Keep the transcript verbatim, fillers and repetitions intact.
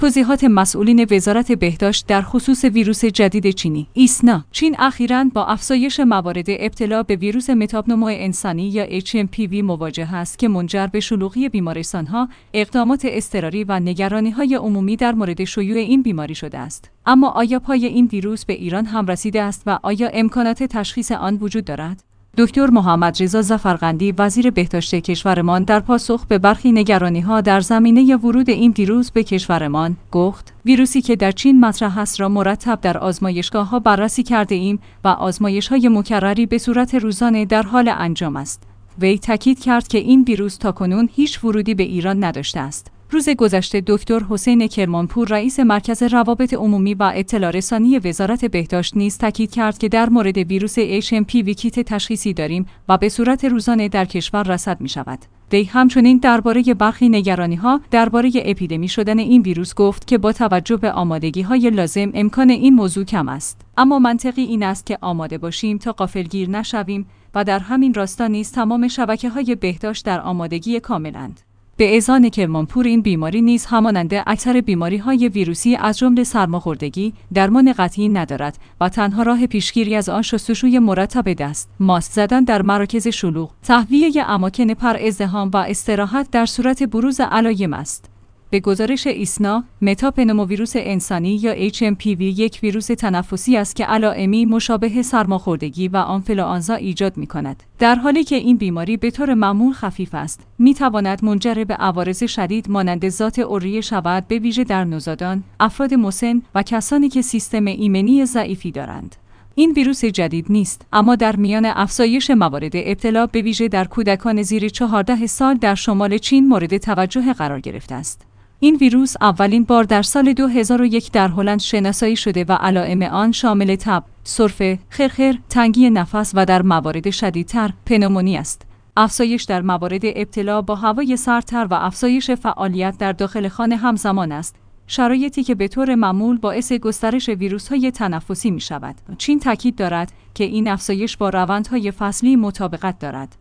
توضیحات مسئولین وزارت بهداشت در خصوص ویروس جدید چینی. ایسنا: چین اخیراً با افزایش موارد ابتلا به ویروس متاپنومو انسانی یا اچ ام پی وی مواجه است که منجر به شلوغی بیمارستان‌ها، اقدامات اضطراری و نگرانی‌های عمومی در مورد شیوع این بیماری شده است. اما آیا پای این ویروس به ایران هم رسیده است و آیا امکانات تشخیص آن وجود دارد؟ دکتر محمد رضا ظفرقندی وزیر بهداشت کشورمان در پاسخ به برخی نگرانی‌ها در زمینه ورود این ویروس به کشورمان گفت: ویروسی که در چین مطرح است را مرتب در آزمایشگاه‌ها بررسی کرده ایم و آزمایش‌های مکرری به صورت روزانه در حال انجام است. وی تاکید کرد که این ویروس تاکنون هیچ ورودی به ایران نداشته است. روز گذشته دکتر حسین کرمانپور رئیس مرکز روابط عمومی و اطلاع رسانی وزارت بهداشت نیز تاکید کرد که در مورد ویروس اچ ام پی وی کیت تشخیصی داریم و به صورت روزانه در کشور رصد می شود. وی همچنین درباره برخی نگرانی‌ها درباره اپیدمی شدن این ویروس گفت که با توجه به آمادگی‌های لازم امکان این موضوع کم است. اما منطقی این است که آماده باشیم تا غافلگیر نشویم و در همین راستا نیز تمام شبکه‌های بهداشت در آمادگی کاملند. به اذعان کرمانپور این بیماری نیز همانند اکثر بیماری‌های ویروسی از جمله سرماخوردگی درمان قطعی ندارد و تنها راه پیشگیری از آن شستشوی مرتب دست، ماسک زدن در مراکز شلوغ، تهویه اماکن پر ازدحام و استراحت در صورت بروز علایم است. به گزارش ایسنا، متاپنوموویروس انسانی یا اچ ام پی وی یک ویروس تنفسی است که علائمی مشابه سرماخوردگی و آنفلوآنزا ایجاد می‌کند. در حالی که این بیماری به طور معمول خفیف است، می‌تواند منجر به عوارض شدید مانند ذات عریه شود، به ویژه در نوزادان، افراد مسن و کسانی که سیستم ایمنی ضعیفی دارند. این ویروس جدید نیست، اما در میان افزایش موارد ابتلا به ویژه در کودکان زیر چهارده سال در شمال چین مورد توجه قرار گرفته است. این ویروس اولین بار در سال دو هزار و یک در هلند شناسایی شده و علائم آن شامل تب، سرفه، خرخر، تنگی نفس و در موارد شدیدتر پنومونی است. افزایش در موارد ابتلا با هوای سردتر و افزایش فعالیت در داخل خانه همزمان است، شرایطی که به طور معمول باعث گسترش ویروس‌های تنفسی می‌شود. چین تاکید دارد که این افزایش با روندهای فصلی مطابقت دارد.